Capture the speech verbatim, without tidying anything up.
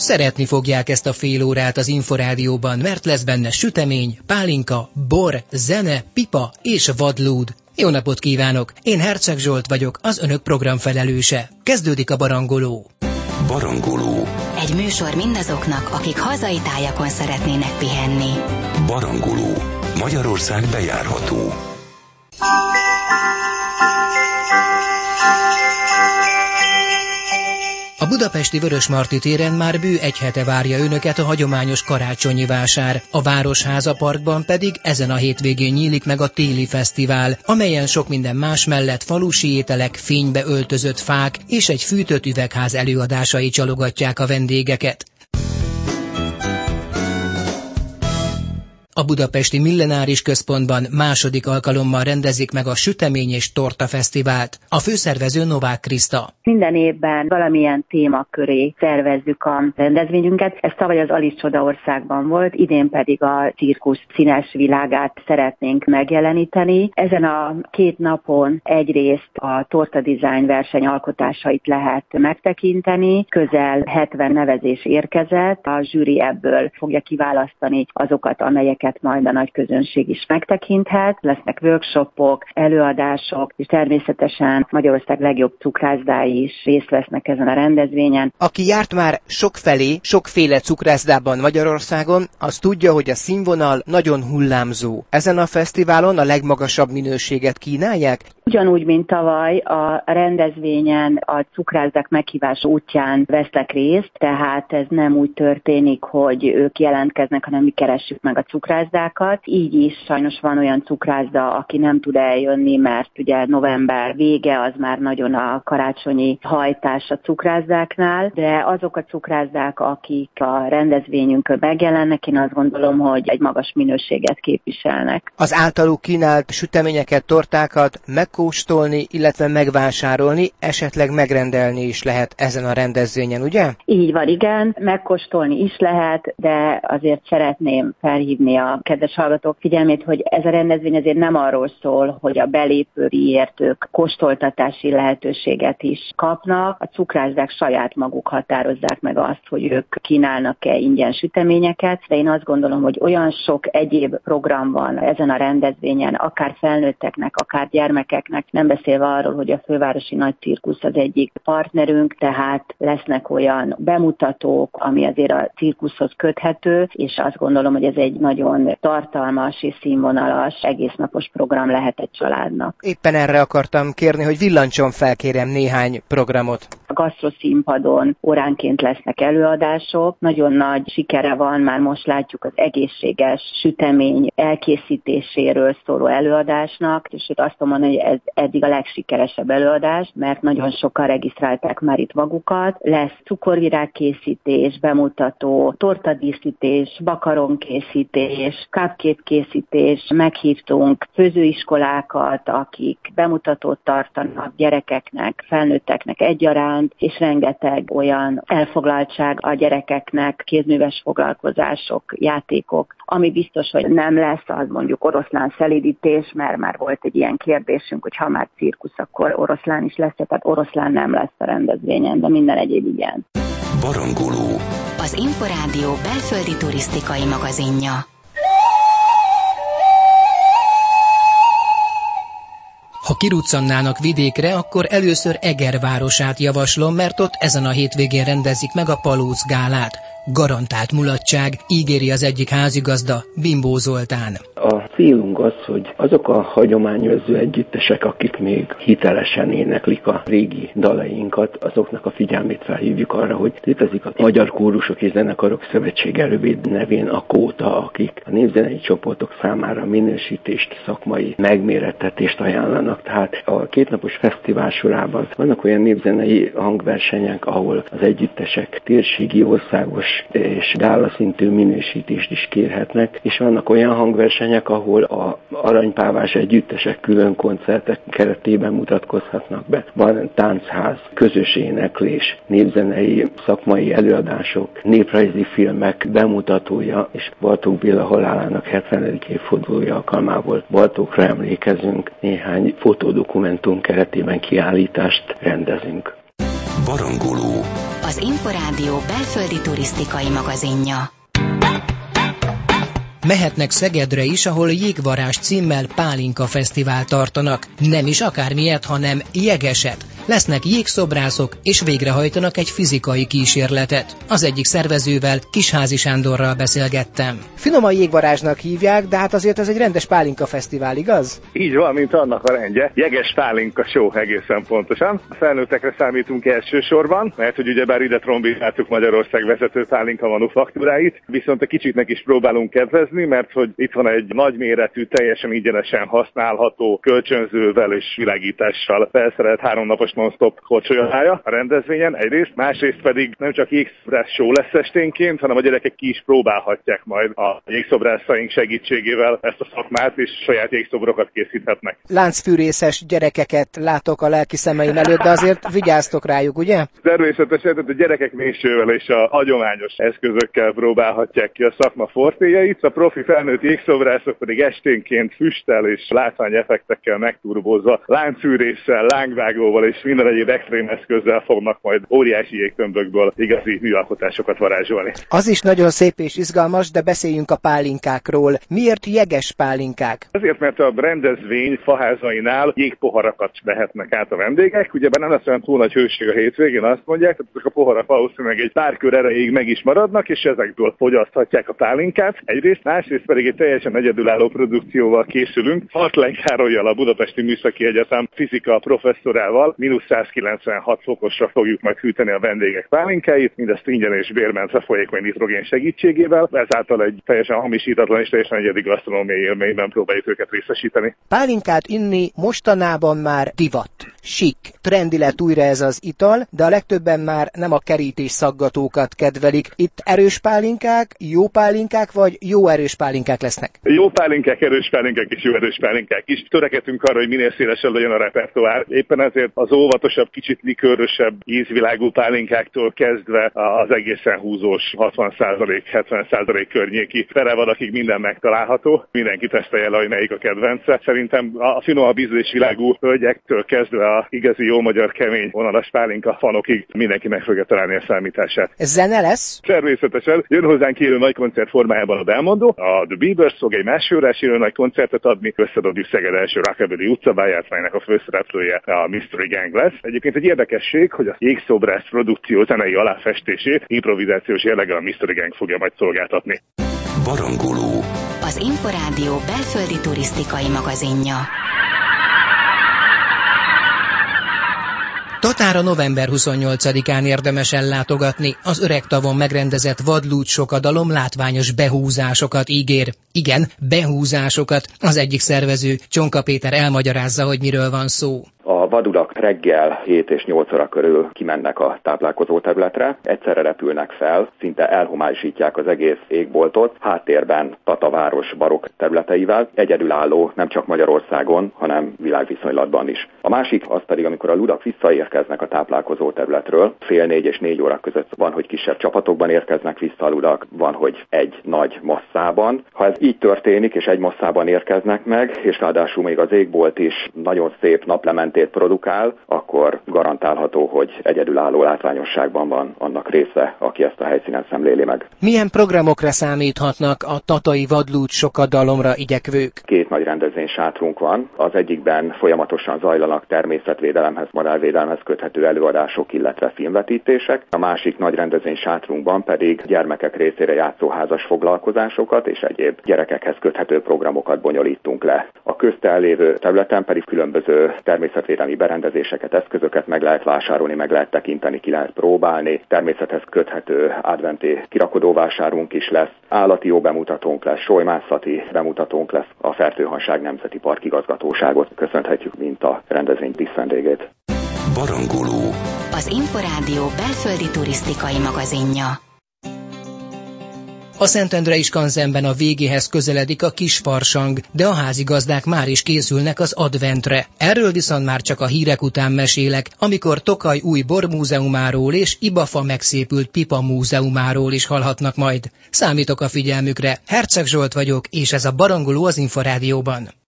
Szeretni fogják ezt a fél órát az Inforádióban, mert lesz benne sütemény, pálinka, bor, zene, pipa és vadlúd. Jó napot kívánok! Én Herceg Zsolt vagyok, az önök programfelelőse. Kezdődik a Barangoló. Barangoló. Egy műsor mindazoknak, akik hazai tájakon szeretnének pihenni. Barangoló. Magyarország bejárható. A budapesti Vörösmarty téren már bő egy hete várja önöket a hagyományos karácsonyi vásár, a Városháza Parkban pedig ezen a hétvégén nyílik meg a téli fesztivál, amelyen sok minden más mellett falusi ételek, fénybe öltözött fák és egy fűtött üvegház előadásai csalogatják a vendégeket. A budapesti Millenáris Központban második alkalommal rendezik meg a Sütemény és Torta Fesztivált. A főszervező Novák Kriszta. Minden évben valamilyen témaköré szervezzük a rendezvényünket. Ez tavaly az Alice Csodaországban volt, idén pedig a cirkusz színes világát szeretnénk megjeleníteni. Ezen a két napon egyrészt a torta design verseny alkotásait lehet megtekinteni. Közel hetven nevezés érkezett, a zsűri ebből fogja kiválasztani azokat, amelyek majd a nagy közönség is megtekinthet. Lesznek workshopok, előadások, és természetesen Magyarország legjobb cukrászdái is részt vesznek ezen a rendezvényen. Aki járt már sokfelé, sokféle cukrászdában Magyarországon, az tudja, hogy a színvonal nagyon hullámzó. Ezen a fesztiválon a legmagasabb minőséget kínálják? Ugyanúgy, mint tavaly, a rendezvényen a cukrászdák meghívása útján vesznek részt, tehát ez nem úgy történik, hogy ők jelentkeznek, hanem mi keressük meg a cukrászdákat. Így is sajnos van olyan cukrászda, aki nem tud eljönni, mert ugye november vége az már nagyon a karácsonyi hajtás a cukrászdáknál, de azok a cukrászdák, akik a rendezvényünkön megjelennek, én azt gondolom, hogy egy magas minőséget képviselnek. Az általuk kínált süteményeket, tortákat megkóstolni, illetve megvásárolni, esetleg megrendelni is lehet ezen a rendezvényen, ugye? Így van, igen, megkóstolni is lehet, de azért szeretném felhívni a kedves hallgatók figyelmét, hogy ez a rendezvény azért nem arról szól, hogy a belépőiért ők kóstoltatási lehetőséget is kapnak. A cukrászdák saját maguk határozzák meg azt, hogy ők kínálnak-e ingyen süteményeket, de én azt gondolom, hogy olyan sok egyéb program van ezen a rendezvényen, akár felnőtteknek, akár gyermekeknek, nem beszélve arról, hogy a Fővárosi Nagy Cirkusz az egyik partnerünk, tehát lesznek olyan bemutatók, ami azért a cirkuszhoz köthető, és azt gondolom, hogy ez egy nagyon tartalmas és színvonalas, egésznapos program lehet egy családnak. Éppen erre akartam kérni, hogy villancson fel kérem néhány programot. A gasztroszínpadon óránként lesznek előadások, nagyon nagy sikere van, már most látjuk az egészséges sütemény elkészítéséről szóló előadásnak, és azt mondom, hogy ez eddig a legsikeresebb előadás, mert nagyon sokan regisztrálták már itt magukat. Lesz cukorvirágkészítés, bemutató, tortadíszítés, makaronkészítés, cupcake készítés, meghívtunk főzőiskolákat, akik bemutatót tartanak gyerekeknek, felnőtteknek egyaránt, és rengeteg olyan elfoglaltság a gyerekeknek, kézműves foglalkozások, játékok, ami biztos, hogy nem lesz, az mondjuk oroszlán szelídítés, mert már volt egy ilyen kérdésünk, hogy ha már cirkusz, akkor oroszlán is lesz, tehát oroszlán nem lesz a rendezvényen, de minden egyéb igen. Barangoló. Az Inforádió belföldi turisztikai magazinja. Ha kiruccannának vidékre, akkor először Eger városát javaslom, mert ott ezen a hétvégén rendezik meg a Palóc gálát. Garantált mulatság, ígéri az egyik házigazda, Bimbó Zoltán. A célunk az, hogy azok a hagyományőrző együttesek, akik még hitelesen éneklik a régi dalainkat, azoknak a figyelmét felhívjuk arra, hogy létezik a Magyar Kórusok és Zenekarok Szövetsége rövid nevén a Kóta, akik a népzenei csoportok számára minősítést, szakmai megmérettetést ajánlanak. Tehát a kétnapos fesztivál sorában vannak olyan népzenei hangversenyek, ahol az együttesek térségi, országos és gálaszintű minősítést is kérhetnek, és vannak olyan hangversenyek, ahol a aranypávás együttesek külön koncertek keretében mutatkozhatnak be. Van táncház, közös éneklés, népzenei szakmai előadások, néprajzi filmek bemutatója, és Bartók Béla halálának hetvenedik évfordulója alkalmából Bartókra emlékezünk, néhány fotódokumentum keretében kiállítást rendezünk. Barangoló. Az az Inforádió belföldi turisztikai magazinja. Mehetnek Szegedre is, ahol Jégvarázs címmel Pálinka Fesztivál tartanak. Nem is akármilyet, hanem jegeset. Lesznek jégszobrászok, és végrehajtanak egy fizikai kísérletet. Az egyik szervezővel, Kisházi Sándorral beszélgettem. Finoman Jégvarázsnak hívják, de hát azért ez egy rendes Pálinka Fesztivál, igaz? Így van, mint annak a rendje. Jeges Pálinka show egészen pontosan. A felnőttekre számítunk elsősorban, mert hogy ugyebár ide trombitáltuk Magyarország vezető pálinka manufaktúráit, viszont a kicsiknek is próbálunk kedvezni, mert hogy itt van egy nagyméretű, teljesen ingyenesen használható, kölcsönzővel és világítással felszerelt háromnapos non-stop korcsolyatája a rendezvényen egyrészt, másrészt pedig nem csak jégszobrász show lesz esténként, hanem a gyerekek ki is próbálhatják majd a jégszobrászaink segítségével ezt a szakmát, és saját jégszobrokat készíthetnek. Láncfűrészes gyerekeket látok a lelki szemeim előtt, de azért vigyáztok rájuk, ugye? Természetesen, tehát a gyerekek mésővel és a hagyományos eszközökkel próbálhatják ki a szakma fortéjeit, a profi felnőtt jégszobrászok pedig esténként füsttel és látványeffektekkel megturbózva, láncfűréssel, lángvágóval és minden egyéb extrém eszközzel fognak majd óriási jégtömbökből igazi műalkotásokat varázsolni. Az is nagyon szép és izgalmas, de beszéljünk a pálinkákról. Miért jeges pálinkák? Azért, mert a rendezvény faházainál jégpoharakat vehetnek át a vendégek. Ugyebár nem lesz olyan túl nagy hőség a hétvégén, azt mondják, hogy ezek a poharak valószínűleg egy pár kör erejéig meg is maradnak, és ezekből fogyaszthatják a pálinkát. Egyrészt, másrészt pedig egy teljesen egyedülálló produkcióval készülünk. Hartlány Károllyal, a Budapesti Műszaki Egyetem fizika professzorával mínusz száz kilencvenhat fokosra fogjuk majd hűteni a vendégek pálinkáit, mindezt ingyen és bérmentve folyékony nitrogén segítségével, ezáltal egy teljesen hamisítatlan és teljesen egyedi gasztronómiai élményben próbáljuk őket részesíteni. Pálinkát inni mostanában már divat, sik, trendi lett újra ez az ital, de a legtöbben már nem a kerítés szaggatókat kedvelik. Itt erős pálinkák, jó pálinkák vagy jó erős pálinkák lesznek? Jó pálinkák, erős pálinkák és jó erős pálinkák is. Törekedünk arra, hogy minél szélesebb legyen a repertoár. Éppen ezért az óvatosabb, kicsit likőrösebb ízvilágú pálinkáktól kezdve az egészen húzós hatvan százalék, hetven százalék környéki ferevalakig minden megtalálható. Mindenki tesztelje le, hogy melyik a kedvence. Szerintem a finomabb ízlésvilágú hölgyektől kezdve a igazi jó magyar kemény vonalas pálinka fanokig mindenki meg fogja találni a számítását. Ez zene lesz? Természetesen. Jön hozzánk élő nagy koncert formájában a Belmondo. A The Beavers fog egy másfél órás élő nagy koncertet adni. Összedobjuk Szeged első rockabilly utcabáját, melynek a főszereplője a Mystery Gang lesz. Egyébként egy érdekesség, hogy a jégszobrász produkció zenei aláfestését improvizációs jelleggel a Mystery Gang fogja majd szolgáltatni. Barangoló. Az Inforádió belföldi turisztikai magazinja. Tatára november huszonnyolcadikán érdemes ellátogatni, az öreg tavon megrendezett vadlúd sokadalom látványos behúzásokat ígér. Igen, behúzásokat. Az egyik szervező, Csonka Péter elmagyarázza, hogy miről van szó. A vadurak reggel hét és nyolc óra körül kimennek a táplálkozó területre, egyszerre repülnek fel, szinte elhomályosítják az egész égboltot, háttérben Tata város barokk területeivel, egyedülálló nem csak Magyarországon, hanem világviszonylatban is. A másik az pedig, amikor a ludak visszaérkeznek a táplálkozó területről, fél négy és négy óra között van, hogy kisebb csapatokban érkeznek vissza a ludak, van, hogy egy nagy masszában. Ha ez így történik, és egy masszában érkeznek meg, és ráadásul még az égbolt is nagyon szép naplementét produkál, akkor garantálható, hogy egyedülálló látványosságban van annak része, aki ezt a helyszínen szemléli meg. Milyen programokra számíthatnak a tatai vadlúd sokadalomra igyekvők? Két nagy rendezvény sátrunk van. Az egyikben folyamatosan zajlanak természetvédelemhez, madárvédelemhez köthető előadások, illetve filmvetítések. A másik nagy rendezvény sátrunkban pedig gyermekek részére játszóházas foglalkozásokat és egyéb gyerekekhez köthető programokat bonyolítunk le. A közte lévő területen pedig különböző természetvédelmi berendezéseket, eszközöket meg lehet vásárolni, meg lehet tekinteni, ki lehet próbálni. Természethez köthető adventi kirakodóvásárunk is lesz, állati jó bemutatónk lesz, solymászati bemutatónk lesz, a Fertőhanság Nemzeti Park igazgatóságot köszönhetjük, mint a rendezvény díszvendégét. Barangoló. Az Inforádió belföldi turisztikai magazinja. A Szentendrei skanzenben a végéhez közeledik a kisfarsang, de a házigazdák már is készülnek az adventre. Erről viszont már csak a hírek után mesélek, amikor Tokaj új bormúzeumáról és Ibafa megszépült pipa múzeumáról is hallhatnak majd. Számítok a figyelmükre, Herceg Zsolt vagyok, és ez a Barangoló az Inforádióban.